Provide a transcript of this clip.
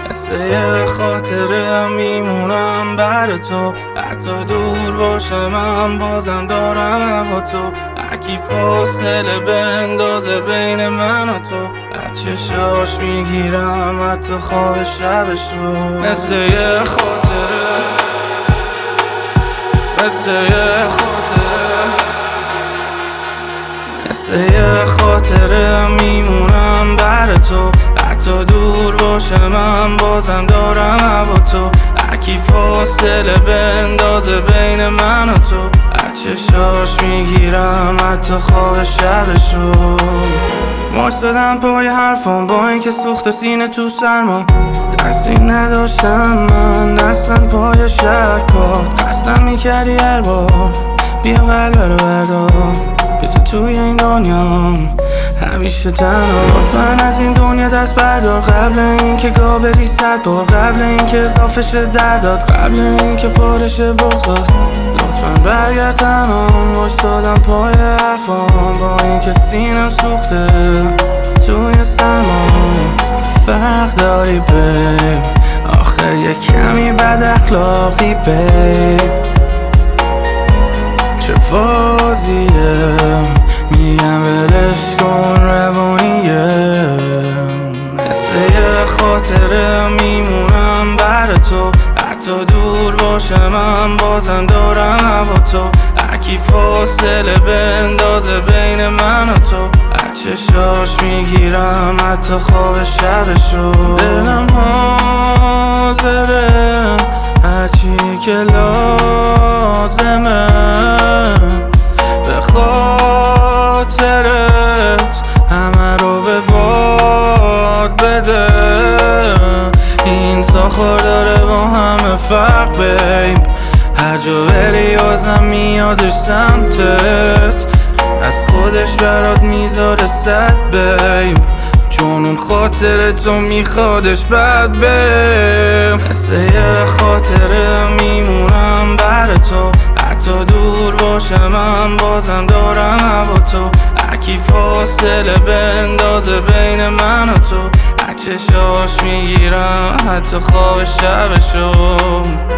مثل یه خاطره میمونم بر تو، حتی دور باشه من بازم دارم هوا تو. هرکی فاصله بندازه بین من و تو، از چشاش میگیرم حتی خواب شبشو. مثل یه خاطره، مثل یه خاطره، مثل یه خاطره میمونم بر تو، حتی دور باشه من بازم دارم هوا تو. هرکی فاصله بندازه بین من و تو، از چشاش میگیرم حتی خواب شبشو. وایستادم پای حرفام با اینکه سوخت سینه تو سرما، دستی نداشتم من دستم پای شکات. خستم میکردی هر بار بیا قلب رو بردار، بیا تو توی این دنیا همیشه تنها. لطفاً از این دنیا دست بردار قبل اینکه گا بری 100 بار، قبل اینکه اضافه شه دردات، قبل اینکه پارشه بغضات. لطفاً برگرد تمام. وایستادم پای حرفام با اینکه سینم سوخته توی سرما. فرق داری بیب، آخه یه کمی بد اخلاقی بیب. چه فازیه میگم ولش کن روانیه. مثل یه خاطره میمونم بر تو، حتی دور باشه من بازم دارم هوا تو. هرکی فاصله بندازه بین من و تو، از چشاش میگیرم حتی خواب شبشو. دلم حاضره هرچی که لازمه به خاطرت همه رو به باد بده. این ساخار داره با همه فرق بیب، هر جا بری آزم میادش سمتت، از خودش برات میذاره 100 بیب، چون اون خاطره تو میخوادش بد بیب. مثل یه خاطره میمونم بر تو، حتی دور باشه من بازم دارم هوا تو. هرکی فاصله بندازه بین من و تو، از چشاش میگیرم حتی خواب شبشو.